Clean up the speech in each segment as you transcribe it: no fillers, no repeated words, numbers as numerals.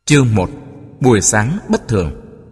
Chương 1. Buổi sáng bất thường.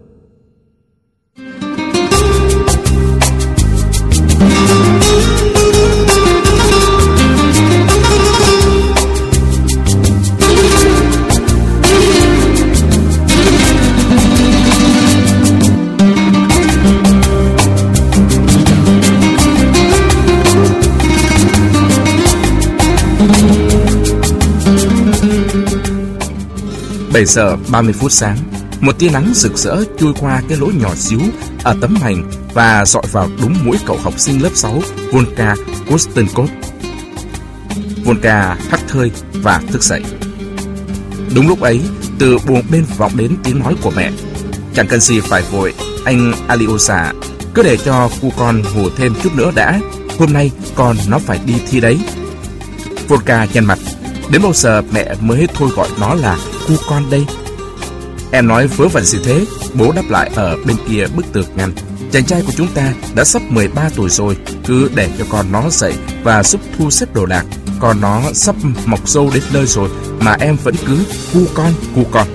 Bảy giờ 30 phút sáng, một tia nắng rực rỡ chui qua cái lỗ nhỏ xíu ở tấm mành và dọi vào đúng mũi cậu học sinh lớp 6, Volka Kostenkov. Volka hắt hơi và thức dậy. Đúng lúc ấy, từ buồng bên vọng đến tiếng nói của mẹ. Chẳng cần gì phải vội, anh Alyosha, cứ để cho cu con ngủ thêm chút nữa đã. Hôm nay con nó phải đi thi đấy. Volka nhăn mặt. Đến bao giờ mẹ mới thôi gọi nó là cu con đây? Em nói vớ vẩn gì thế? Bố đáp lại ở bên kia bức tường ngăn. Chàng trai của chúng ta đã sắp 13 tuổi rồi. Cứ để cho con nó dậy và giúp thu xếp đồ đạc. Con nó sắp mọc râu đến nơi rồi mà em vẫn cứ cu con, cu con.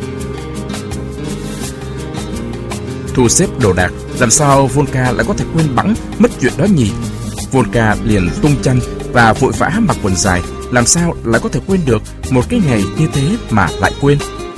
Thu xếp đồ đạc, làm sao Volka lại có thể quên bẵng mất chuyện đó nhỉ? Volka liền tung chăn và vội vã mặc quần dài. Làm sao lại có thể quên được một cái ngày như thế mà lại quên?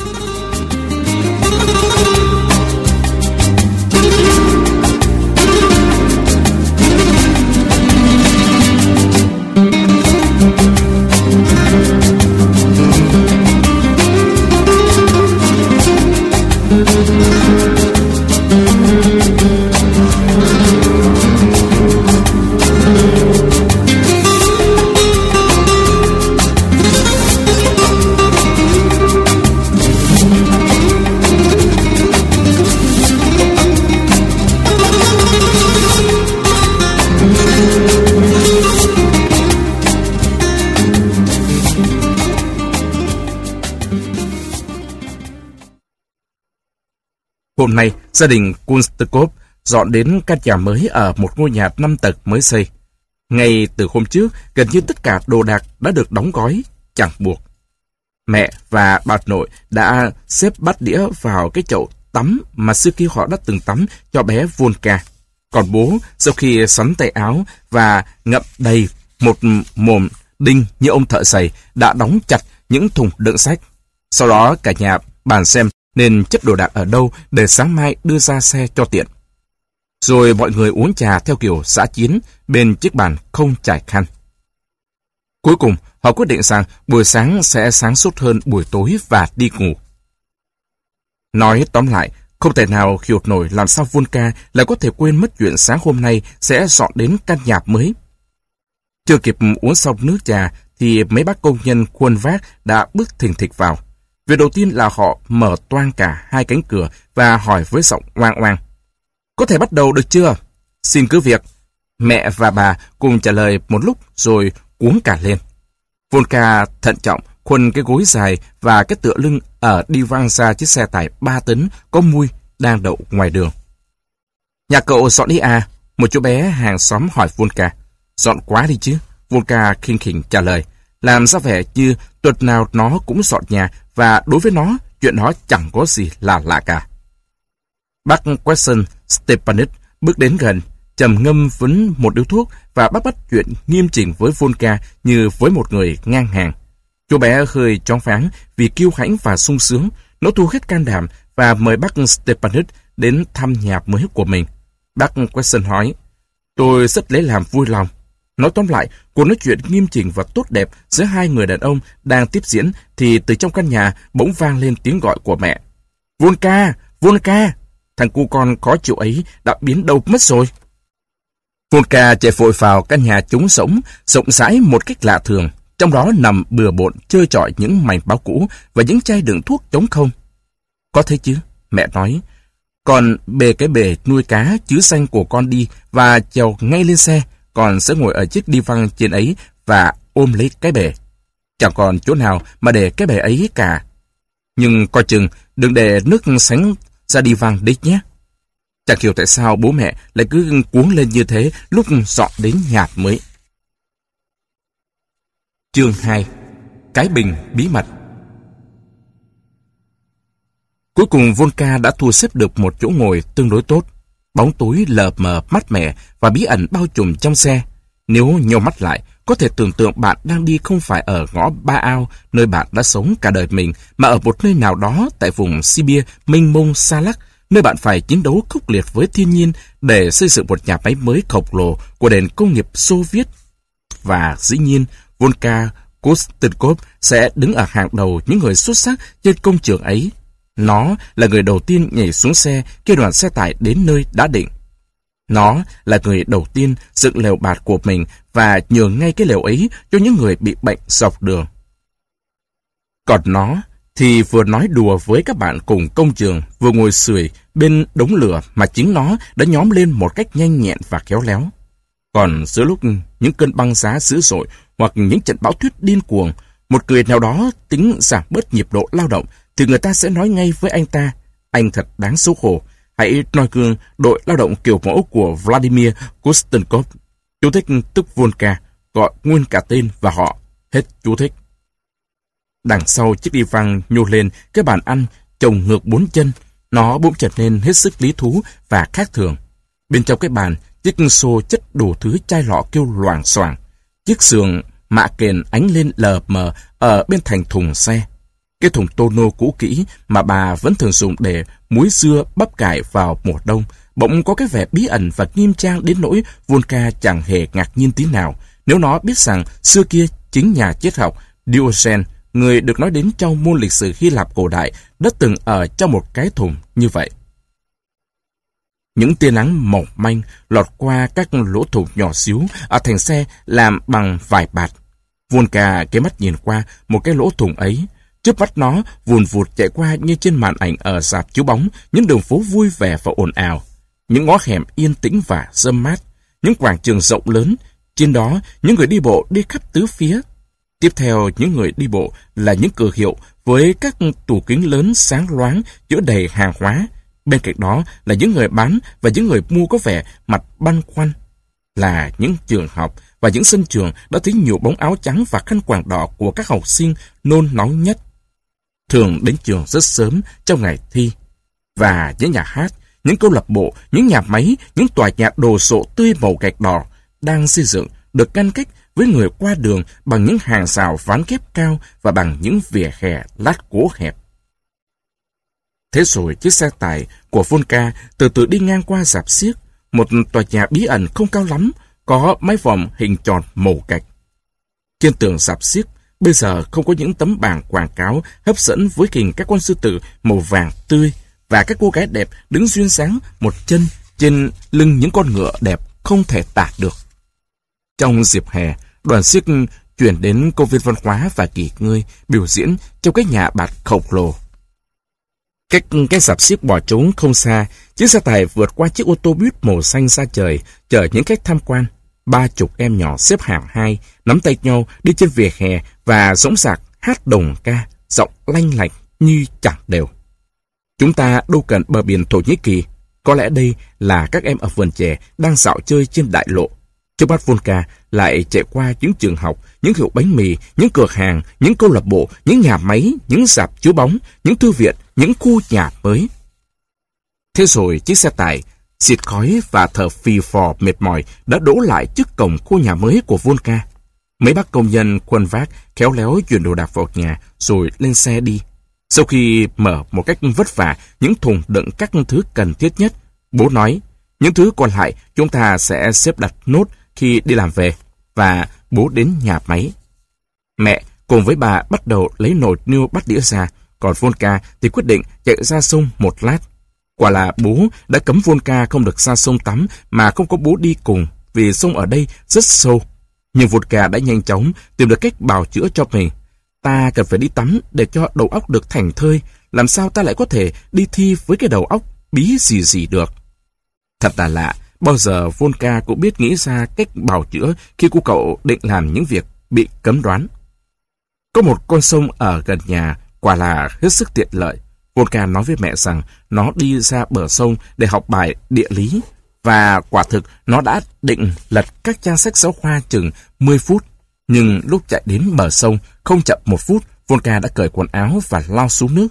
Hôm nay, gia đình Kostenkov dọn đến căn nhà mới ở một ngôi nhà 5 tầng mới xây. Ngay từ hôm trước, gần như tất cả đồ đạc đã được đóng gói, chẳng buộc. Mẹ và bà nội đã xếp bát đĩa vào cái chậu tắm mà xưa kia họ đã từng tắm cho bé Volka. Còn bố, sau khi sắn tay áo và ngậm đầy một mồm đinh như ông thợ giày, đã đóng chặt những thùng đựng sách. Sau đó cả nhà bàn xem nên chất đồ đạc ở đâu để sáng mai đưa ra xe cho tiện. Rồi mọi người uống trà theo kiểu dã chiến bên chiếc bàn không trải khăn. Cuối cùng, họ quyết định rằng buổi sáng sẽ sáng suốt hơn buổi tối và đi ngủ. Nói tóm lại, không thể nào hiểu nổi làm sao Volka lại có thể quên mất chuyện sáng hôm nay sẽ dọn đến căn nhà mới. Chưa kịp uống xong nước trà thì mấy bác công nhân khuôn vác đã bước thình thịch vào. Việc đầu tiên là họ mở toang cả hai cánh cửa và hỏi với giọng oang oang: "Có thể bắt đầu được chưa? Xin cứ việc." Mẹ và bà cùng trả lời một lúc rồi cuống cả lên. Volka thận trọng khuân cái gối dài và cái tựa lưng ở đi văng ra chiếc xe tải 3 tấn có mui đang đậu ngoài đường. "Nhà cậu dọn đi à?" Một chú bé hàng xóm hỏi Volka. "Dọn quá đi chứ." Volka khinh khỉnh trả lời, làm ra vẻ như tuần nào nó cũng dọn nhà và đối với nó, chuyện đó chẳng có gì là lạ cả. Bác Queson Stepanich bước đến gần, trầm ngâm vấn một điếu thuốc và bắt chuyện nghiêm chỉnh với Volka như với một người ngang hàng. Chú bé hơi choáng váng vì kiêu hãnh và sung sướng. Nó thu hết can đảm và mời bác Stepanich đến thăm nhà mới của mình. Bác Queson hỏi: "Tôi rất lấy làm vui lòng." Nói tóm lại, cuộc nói chuyện nghiêm chỉnh và tốt đẹp giữa hai người đàn ông đang tiếp diễn thì từ trong căn nhà bỗng vang lên tiếng gọi của mẹ. "Volka! Volka!" Thằng cu con khó chịu ấy đã biến đâu mất rồi. Volka chạy vội vào căn nhà trống rỗng, rộng rãi một cách lạ thường. Trong đó nằm bừa bộn trơ trọi những mảnh báo cũ và những chai đựng thuốc trống không. "Có thế chứ," mẹ nói. "Con bê cái bể nuôi cá chứ xanh của con đi và trèo ngay lên xe. Con sẽ ngồi ở chiếc đi văng trên ấy và ôm lấy cái bể. Chẳng còn chỗ nào mà để cái bể ấy cả. Nhưng coi chừng, đừng để nước sánh ra đi văng đấy nhé." Chẳng hiểu tại sao bố mẹ lại cứ cuống lên như thế lúc dọn đến nhà mới. Chương 2. Cái bình bí mật. Cuối cùng Volka đã thu xếp được một chỗ ngồi tương đối tốt. Bóng tối lờ mờ mát mẻ và bí ẩn bao trùm trong xe. Nếu nheo mắt lại, có thể tưởng tượng bạn đang đi không phải ở ngõ Ba Ao, nơi bạn đã sống cả đời mình, mà ở một nơi nào đó tại vùng Sibia mênh mông xa lắc, nơi bạn phải chiến đấu khốc liệt với thiên nhiên để xây dựng một nhà máy mới khổng lồ của nền công nghiệp Xô Viết. Và dĩ nhiên, Volka Kostenkov sẽ đứng ở hàng đầu những người xuất sắc trên công trường ấy. Nó là người đầu tiên nhảy xuống xe khi đoàn xe tải đến nơi đã định. Nó là người đầu tiên dựng lều bạt của mình và nhường ngay cái lều ấy cho những người bị bệnh dọc đường. Còn nó thì vừa nói đùa với các bạn cùng công trường, vừa ngồi sưởi bên đống lửa mà chính nó đã nhóm lên một cách nhanh nhẹn và khéo léo. Còn giữa lúc những cơn băng giá dữ dội hoặc những trận bão tuyết điên cuồng, một người nào đó tính giảm bớt nhịp độ lao động, thì người ta sẽ nói ngay với anh ta: anh thật đáng xấu hổ. Hãy noi gương đội lao động kiểu mẫu của Vladimir Kostenkov. Chú thích tức Volka, gọi nguyên cả tên và họ. Hết chú thích. Đằng sau chiếc đi văng nhô lên cái bàn ăn chồng ngược 4 chân. Nó bỗng trở nên hết sức lý thú và khác thường. Bên trong cái bàn, chiếc xô chất đủ thứ chai lọ kêu loảng xoảng. Chiếc sườn mạ kền ánh lên lờ mờ ở bên thành thùng xe. Cái thùng tonneau cũ kỹ mà bà vẫn thường dùng để muối dưa bắp cải vào mùa đông bỗng có cái vẻ bí ẩn và nghiêm trang đến nỗi Volka chẳng hề ngạc nhiên tí nào nếu nó biết rằng xưa kia chính nhà triết học Diogenes, người được nói đến trong môn lịch sử Hy Lạp cổ đại, đã từng ở trong một cái thùng như vậy. Những tia nắng mỏng manh lọt qua các lỗ thủng nhỏ xíu ở thành xe làm bằng vải bạt. Volka cái mắt nhìn qua một cái lỗ thủng ấy. Trước mắt nó vùn vụt chạy qua như trên màn ảnh ở rạp chiếu bóng những đường phố vui vẻ và ồn ào, những ngõ hẻm yên tĩnh và râm mát, những quảng trường rộng lớn, trên đó những người đi bộ đi khắp tứ phía. Tiếp theo những người đi bộ là những cửa hiệu với các tủ kính lớn sáng loáng chứa đầy hàng hóa. Bên cạnh đó là những người bán và những người mua có vẻ mặt băn khoăn. Là những trường học và những sân trường đã thấy nhiều bóng áo trắng và khăn quàng đỏ của các học sinh nôn nóng nhất, thường đến trường rất sớm trong ngày thi. Và những nhà hát, những câu lạc bộ, những nhà máy, những tòa nhà đồ sộ tươi màu gạch đỏ đang xây dựng được ngăn cách với người qua đường bằng những hàng rào ván ghép cao và bằng những vỉa hè lát gỗ hẹp. Thế rồi chiếc xe tải của Volka từ từ đi ngang qua rạp xiếc, một tòa nhà bí ẩn không cao lắm, có mái vòm hình tròn màu gạch. Trên tường rạp xiếc bây giờ không có những tấm bảng quảng cáo hấp dẫn với hình các con sư tử màu vàng tươi và các cô gái đẹp đứng duyên dáng một chân trên lưng những con ngựa đẹp không thể tả được. Trong dịp hè, đoàn xiếc chuyển đến công viên văn hóa và nghỉ ngơi, biểu diễn trong cái nhà bạt khổng lồ. Cách cái rạp xiếc bỏ trống không xa, chiếc xe tải vượt qua chiếc ô tô buýt màu xanh xa trời, chở những khách tham quan. 30 em nhỏ xếp hàng 2, nắm tay nhau đi trên vỉa hè và dõng dạc hát đồng ca, giọng lanh lảnh như chẳng đều. Chúng ta đâu cần bờ biển Thổ Nhĩ Kỳ, có lẽ đây là các em ở vườn chè đang dạo chơi trên đại lộ. Trước mắt Volka lại chạy qua những trường học, những hiệu bánh mì, những cửa hàng, những câu lạc bộ, những nhà máy, những rạp chiếu bóng, những thư viện, những khu nhà mới. Thế rồi chiếc xe tải xịt khói và thở phì phò mệt mỏi đã đỗ lại trước cổng khu nhà mới của Volka. Mấy bác công nhân khuân vác khéo léo chuyển đồ đạc vào nhà rồi lên xe đi. Sau khi mở một cách vất vả những thùng đựng các thứ cần thiết nhất, bố nói: những thứ còn lại chúng ta sẽ xếp đặt nốt khi đi làm về. Và bố đến nhà máy. Mẹ cùng với bà bắt đầu lấy nồi niêu bắt đĩa ra, còn Volka thì quyết định chạy ra sông một lát. Quả là bố đã cấm Volka không được ra sông tắm mà không có bố đi cùng, vì sông ở đây rất sâu. Nhưng Volka đã nhanh chóng tìm được cách bào chữa cho mình. Ta cần phải đi tắm để cho đầu óc được thảnh thơi, làm sao ta lại có thể đi thi với cái đầu óc bí gì được. Thật là lạ, bao giờ Volka cũng biết nghĩ ra cách bào chữa khi cô cậu định làm những việc bị cấm đoán. Có một con sông ở gần nhà, quả là hết sức tiện lợi. Volka nói với mẹ rằng nó đi ra bờ sông để học bài địa lý, và quả thực nó đã định lật các trang sách giáo khoa chừng 10 phút. Nhưng lúc chạy đến bờ sông, không chậm 1 phút, Volka đã cởi quần áo và lao xuống nước.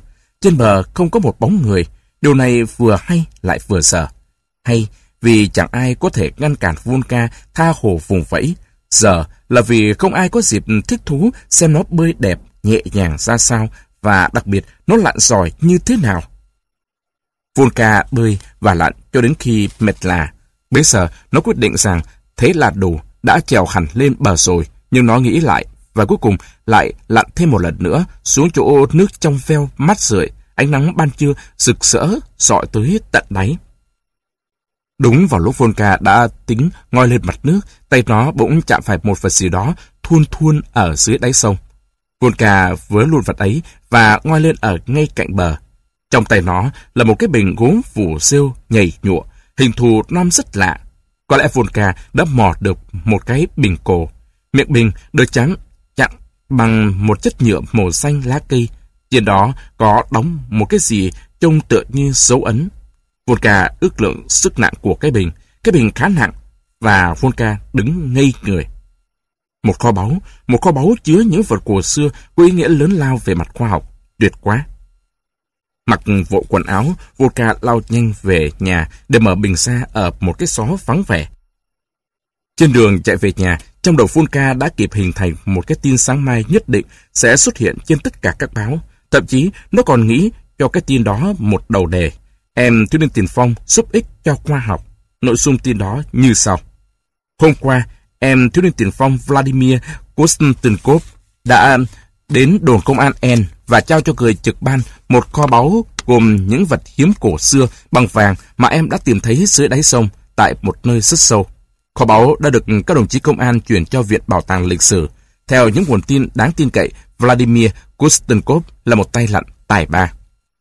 Trên bờ không có một bóng người. Điều này vừa hay lại vừa sợ. Hay vì chẳng ai có thể ngăn cản Volka tha hồ vùng vẫy. Giờ là vì không ai có dịp thích thú xem nó bơi đẹp, nhẹ nhàng ra sao, và đặc biệt nó lặn giỏi như thế nào. Volka bơi và lặn cho đến khi mệt lả. Bây giờ nó quyết định rằng thế là đủ, đã trèo hẳn lên bờ rồi, nhưng nó nghĩ lại và cuối cùng lại lặn thêm một lần nữa xuống chỗ nước trong veo mát rượi, ánh nắng ban trưa rực rỡ rọi tới tận đáy. Đúng vào lúc Volka đã tính ngoi lên mặt nước, tay nó bỗng chạm phải một vật gì đó thuôn thuôn ở dưới đáy sông. Volka vớ luôn vật ấy và ngoi lên ở ngay cạnh bờ. Trong tay nó là một cái bình gốm phủ rêu nhầy nhụa, hình thù non rất lạ. Có lẽ Volka đã mò được một cái bình cổ. Miệng bình được chắn bằng một chất nhựa màu xanh lá cây. Trên đó có đóng một cái gì trông tựa như dấu ấn. Volka ước lượng sức nặng của cái bình. Cái bình khá nặng và Volka đứng ngây người. Một kho báu chứa những vật cổ xưa có ý nghĩa lớn lao về mặt khoa học. Tuyệt quá! Mặc vội quần áo, Volka lao nhanh về nhà để mở bình ra ở một cái xó vắng vẻ. Trên đường chạy về nhà, trong đầu Volka đã kịp hình thành một cái tin sáng mai nhất định sẽ xuất hiện trên tất cả các báo. Thậm chí, nó còn nghĩ cho cái tin đó một đầu đề. Em thiếu niên tiền phong giúp ích cho khoa học. Nội dung tin đó như sau. Hôm qua, em thiếu niên tiền phong Vladimir Kostenkov đã đến đồn công an N và trao cho người trực ban một kho báu gồm những vật hiếm cổ xưa bằng vàng mà em đã tìm thấy dưới đáy sông tại một nơi rất sâu. Kho báu đã được các đồng chí công an chuyển cho Viện Bảo tàng Lịch sử. Theo những nguồn tin đáng tin cậy, Vladimir Kostenkov là một tay lặn tài ba.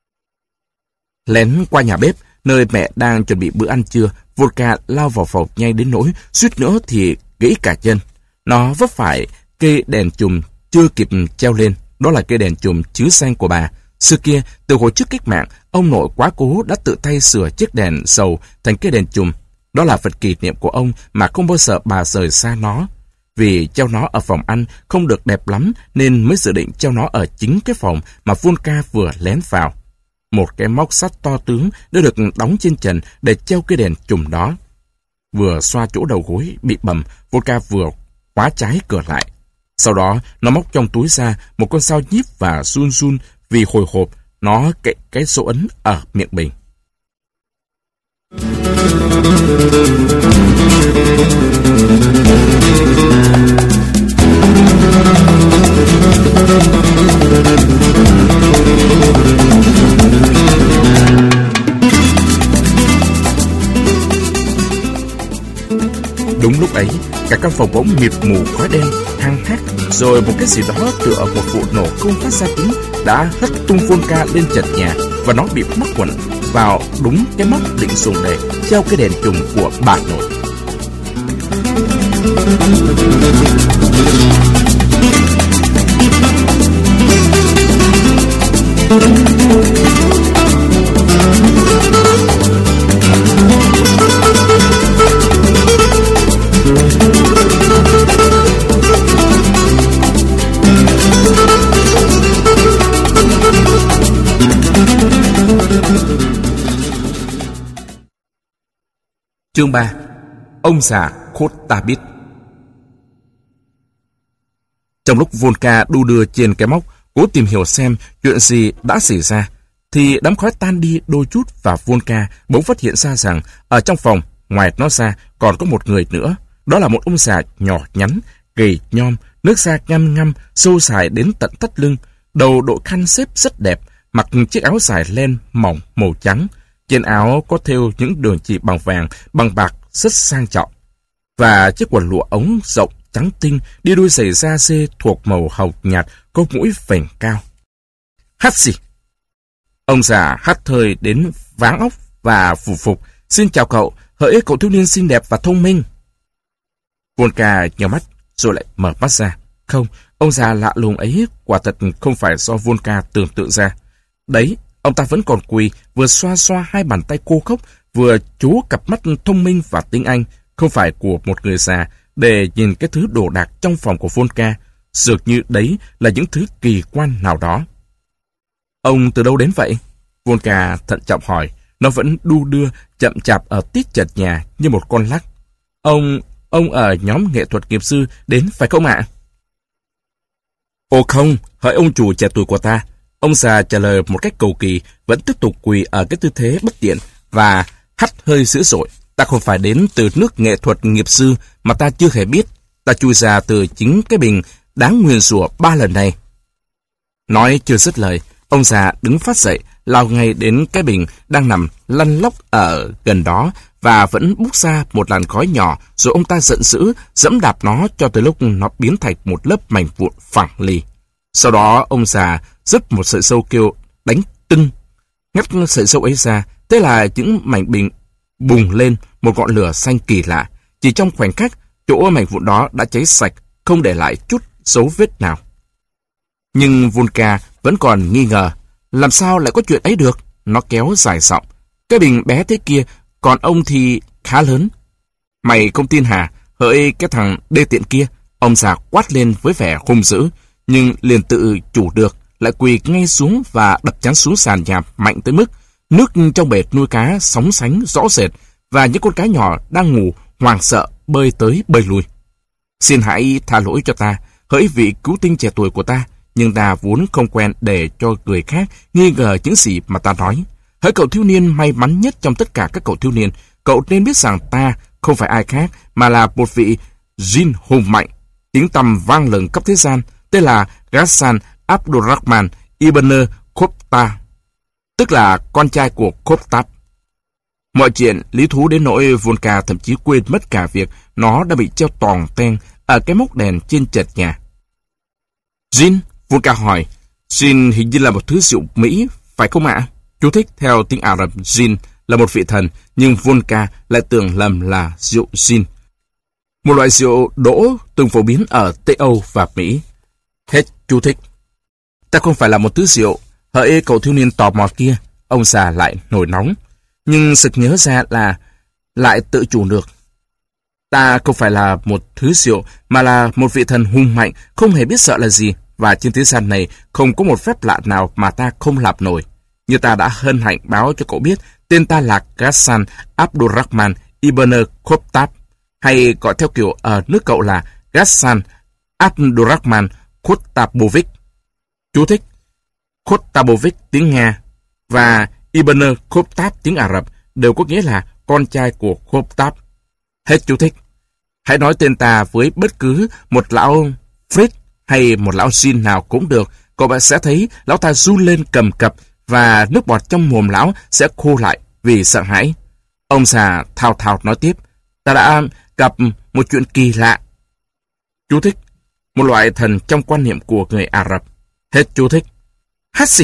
Lén qua nhà bếp, nơi mẹ đang chuẩn bị bữa ăn trưa, Volka lao vào phòng nhanh đến nỗi suýt nữa thì gãy cả chân. Nó vấp phải cây đèn chùm chưa kịp treo lên. Đó là cây đèn chùm chứa xanh của bà. Xưa kia, từ hồi trước cách mạng, ông nội quá cố đã tự tay sửa chiếc đèn dầu thành cây đèn chùm. Đó là vật kỷ niệm của ông mà không bao giờ bà rời xa nó. Vì treo nó ở phòng ăn không được đẹp lắm nên mới dự định treo nó ở chính cái phòng mà Volka vừa lén vào. Một cái móc sắt to tướng đã được đóng trên trần để treo cây đèn chùm đó. Vừa xoa chỗ đầu gối bị bầm, Volka vừa khóa trái cửa lại. Sau đó, nó móc trong túi ra một con dao nhíp và run run vì hồi hộp nó cậy cái dấu ấn ở miệng bình. Đúng lúc ấy, cả căn phòng bỗng mịt mù khói đen, hăng hắc, rồi một cái gì đó tựa một vụ nổ không phát ra tiếng đã hất tung Volka lên trần nhà và nó bị mắc quẩn vào đúng cái móc định dùng để treo cái đèn chùm của bà nội. Chương 3. Ông già Khotabit. Trong lúc Volka đu đưa trên cái móc, cố tìm hiểu xem chuyện gì đã xảy ra, thì đám khói tan đi đôi chút và Volka bỗng phát hiện ra rằng ở trong phòng, ngoài nó ra còn có một người nữa. Đó là một ông già nhỏ nhắn, gầy nhom, nước da ngăm ngăm, sâu dài đến tận thắt lưng, đầu đội khăn xếp rất đẹp, mặc chiếc áo dài len mỏng màu trắng. Trên áo có thêu những đường chỉ bằng vàng, bằng bạc rất sang trọng. Và chiếc quần lụa ống rộng trắng tinh đi đuôi giày da dê thuộc màu hồng nhạt, có mũi vành cao. Hát gì? Ông già hát thời đến váng óc và phủ phục. Xin chào cậu, hỡi cậu thiếu niên xinh đẹp và thông minh. Volka nhíu mắt rồi lại mở mắt ra. Không, ông già lạ lùng ấy quả thật không phải do Volka tưởng tượng ra. Đấy, ông ta vẫn còn quỳ, vừa xoa xoa hai bàn tay khô khốc, vừa chú cặp mắt thông minh và tinh anh, không phải của một người già, để nhìn cái thứ đồ đạc trong phòng của Volka, dường như đấy là những thứ kỳ quan nào đó. Ông từ đâu đến vậy? Volka thận trọng hỏi. Nó vẫn đu đưa, chậm chạp ở tít chật nhà như một con lắc. Ông ở nhóm nghệ thuật nghiệp sư đến phải không ạ? Ồ không, hỡi ông chủ trẻ tuổi của ta. Ông già trả lời một cách cầu kỳ, vẫn tiếp tục quỳ ở cái tư thế bất tiện và hắt hơi dữ dội. Ta không phải đến từ nước nghệ thuật nghiệp sư mà ta chưa hề biết. Ta chui ra từ chính cái bình đáng nguyền rủa 3 lần này. Nói chưa dứt lời, ông già đứng phát dậy, lao ngay đến cái bình đang nằm lăn lóc ở gần đó và vẫn bốc ra một làn khói nhỏ, rồi ông ta giận dữ giẫm đạp nó cho tới lúc nó biến thành một lớp mảnh vụn phẳng lì. Sau đó ông già rứt một sợi sâu kêu đánh tưng, ngắt sợi sâu ấy ra. Thế là những mảnh bình bùng lên một ngọn lửa xanh kỳ lạ. Chỉ trong khoảnh khắc, chỗ mảnh vụn đó đã cháy sạch, không để lại chút dấu vết nào. Nhưng Volka vẫn còn nghi ngờ. Làm sao lại có chuyện ấy được? Nó kéo dài giọng. Cái bình bé thế kia, còn ông thì khá lớn. Mày không tin hả? Hỡi cái thằng đê tiện kia. Ông già quát lên với vẻ hung dữ, nhưng liền tự chủ được, lại quỳ ngay xuống và đập chán xuống sàn nhà mạnh tới mức nước trong bể nuôi cá sóng sánh rõ rệt và những con cá nhỏ đang ngủ hoảng sợ bơi tới bơi lui. Xin hãy tha lỗi cho ta, hỡi vị cứu tinh trẻ tuổi của ta, nhưng ta vốn không quen để cho người khác nghi ngờ những gì mà ta nói. Hỡi cậu thiếu niên may mắn nhất trong tất cả các cậu thiếu niên, cậu nên biết rằng ta không phải ai khác mà là một vị Jin hùng mạnh, tiếng tăm vang lừng khắp thế gian, tên là Ghassan Abdurrahman Ibn Khopta, tức là con trai của Khoptab. Mọi chuyện lý thú đến nỗi Volka thậm chí quên mất cả việc nó đã bị treo toòng ten ở cái móc đèn trên trệt nhà. Jin? Volka hỏi. Jin hình như là một thứ rượu Mỹ, phải không ạ? Chú thích theo tiếng Ả Rập, Jin là một vị thần, nhưng Volka lại tưởng lầm là rượu Jin, một loại rượu đỗ từng phổ biến ở Tây Âu và Mỹ. Hết chú thích. Ta không phải là một thứ rượu, hỡi cậu thiếu niên tò mò kia. Ông già lại nổi nóng, nhưng sực nhớ ra là lại tự chủ được. Ta không phải là một thứ rượu, mà là một vị thần hùng mạnh, không hề biết sợ là gì, và trên thế gian này không có một phép lạ nào mà ta không làm nổi. Như ta đã hân hạnh báo cho cậu biết, tên ta là Ghassan Abdurrahman Ibn Khoptab, hay gọi theo kiểu ở nước cậu là Ghassan Abdurrahman Khotabovic. Chú thích: Khotabovic tiếng Nga và Ibn Khoptab tiếng Ả Rập đều có nghĩa là con trai của Khoptab. Hết chú thích. Hãy nói tên ta với bất cứ một lão Fritz hay một lão Jin nào cũng được, cậu bạn sẽ thấy lão ta run lên cầm cập và nước bọt trong mồm lão sẽ khô lại vì sợ hãi. Ông già thao thao nói tiếp. Ta đã gặp một chuyện kỳ lạ. Chú thích: một loại thần trong quan niệm của người Ả Rập. Hết chú thích. Hassi.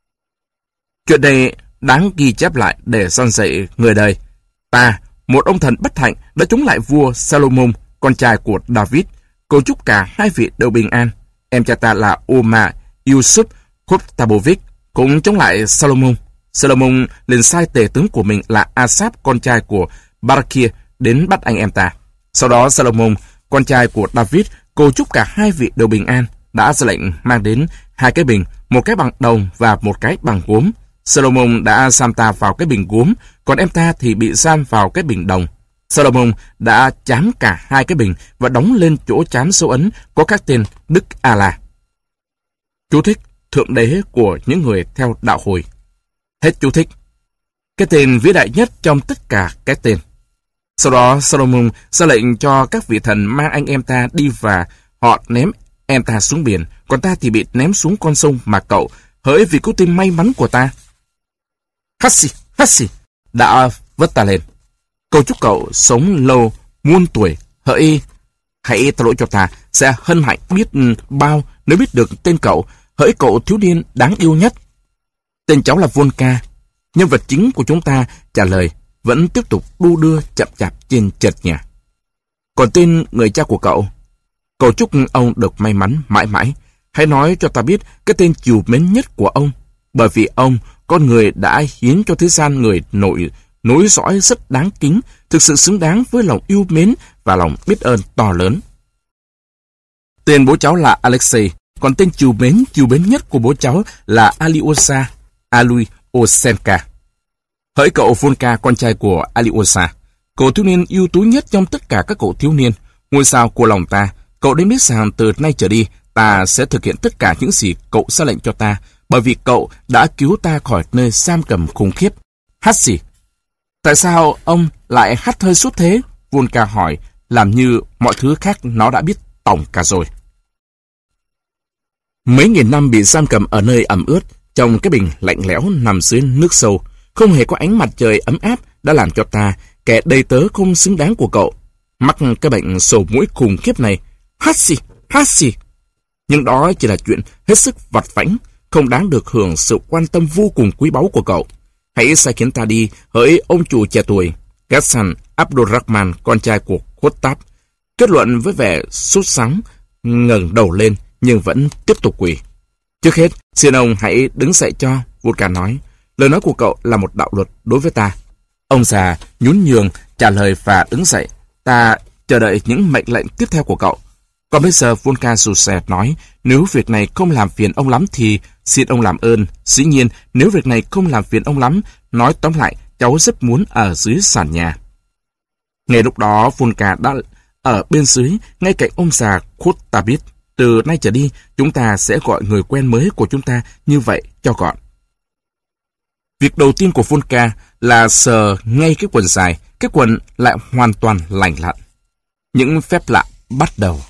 Chuyện này đáng ghi chép lại để son dậy người đời. Ta, một ông thần bất hạnh, đã chống lại vua Salomon, con trai của David. Cầu chúc cả hai vị đều bình an. Em cha ta là Omar Yusuf Khotabovic cũng chống lại Salomon. Salomon liền sai tể tướng của mình là Asap, con trai của Barakir, đến bắt anh em ta. Sau đó Salomon, con trai của David, cầu chúc cả hai vị đều bình an, đã ra lệnh mang đến hai cái bình, một cái bằng đồng và một cái bằng gốm. Salomon đã giam ta vào cái bình gốm, còn em ta thì bị giam vào cái bình đồng. Salomon đã chám cả hai cái bình và đóng lên chỗ chám dấu ấn có các tên Đức A-la. Chú thích: thượng đế của những người theo đạo Hồi. Hết chú thích. Cái tên vĩ đại nhất trong tất cả cái tên. Sau đó Salomon ra lệnh cho các vị thần mang anh em ta đi và họ ném em ta xuống biển, còn ta thì bị ném xuống con sông mà cậu, hỡi vì cứu tinh may mắn của ta, Hassi, đã vớt ta lên. Cầu chúc cậu sống lâu muôn tuổi, hỡi hãy tha lỗi cho ta, sẽ hân hạnh biết bao nếu biết được tên cậu, hỡi cậu thiếu niên đáng yêu nhất. Tên cháu là Volka. Nhân vật chính của chúng ta trả lời, vẫn tiếp tục đu đưa chậm chạp trên trệt nhà. Còn tên người cha của cậu? Cầu chúc ông được may mắn mãi mãi. Hãy nói cho ta biết cái tên chiều mến nhất của ông, bởi vì ông, con người đã hiến cho thế gian người nối dõi rất đáng kính, thực sự xứng đáng với lòng yêu mến và lòng biết ơn to lớn. Tên bố cháu là Alexei, Còn tên trìu mến nhất của bố cháu là Alyosha Hỡi cậu Volka, con trai của Alyosha, cậu thiếu niên ưu tú nhất trong tất cả các cậu thiếu niên, ngôi sao của lòng ta, cậu nên biết rằng từ nay trở đi, ta sẽ thực hiện tất cả những gì cậu ra lệnh cho ta, bởi vì cậu đã cứu ta khỏi nơi giam cầm khủng khiếp. Hát gì? Tại sao ông lại hắt hơi suốt thế? Volka hỏi, làm như mọi thứ khác nó đã biết tổng cả rồi. Mấy nghìn năm bị giam cầm ở nơi ẩm ướt, trong cái bình lạnh lẽo nằm dưới nước sâu, không hề có ánh mặt trời ấm áp đã làm cho ta, kẻ đầy tớ không xứng đáng của cậu, mắc cái bệnh sổ mũi khủng khiếp này. Hát gì? Nhưng đó chỉ là chuyện hết sức vặt vãnh, không đáng được hưởng sự quan tâm vô cùng quý báu của cậu. Hãy sai khiến ta đi, hỡi ông chủ trẻ tuổi. Ghassan Abdurrahman, con trai của Khattab, kết luận với vẻ sốt sắng, ngẩng đầu lên nhưng vẫn tiếp tục quỳ. Trước hết, xin ông hãy đứng dậy cho, Volka nói. Lời nói của cậu là một đạo luật đối với ta. Ông già nhún nhường trả lời và đứng dậy. Ta chờ đợi những mệnh lệnh tiếp theo của cậu. Còn bây giờ, Volka Suset nói, nếu việc này không làm phiền ông lắm thì xin ông làm ơn. Dĩ nhiên, nếu việc này không làm phiền ông lắm, nói tóm lại, cháu rất muốn ở dưới sàn nhà. Ngay lúc đó, Volka đã ở bên dưới, ngay cạnh ông già Khattabit. Từ nay trở đi, chúng ta sẽ gọi người quen mới của chúng ta như vậy cho gọn. Việc đầu tiên của Volka là sờ ngay cái quần dài, cái quần lại hoàn toàn lành lặn. Những phép lạ bắt đầu.